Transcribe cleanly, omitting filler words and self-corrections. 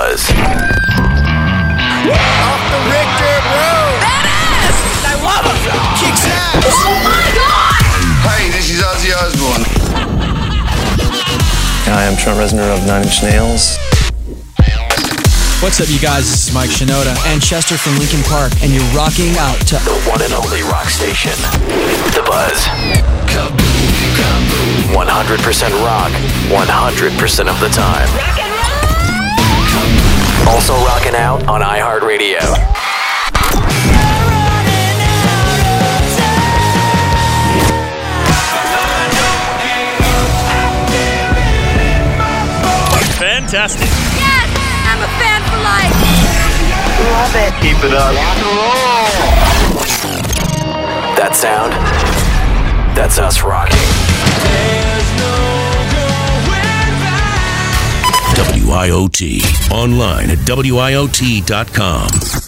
Buzz. Off the Richter, bro! Badass! I love him! Kicks ass! Oh my God! Hey, this is Ozzy Osbourne. Hi, I'm Trent Reznor of Nine Inch Nails. What's up, you guys? This is Mike Shinoda and Chester from Linkin Park, and you're rocking out to The one and only rock station, The Buzz. 100% rock, 100% of the time. Rock and roll! Also rocking out on iHeartRadio. Fantastic. Yes! I'm a fan for life! Love it. Keep it up. Rock and roll. That sound, that's us rocking. WIOT. Online at WIOT.com.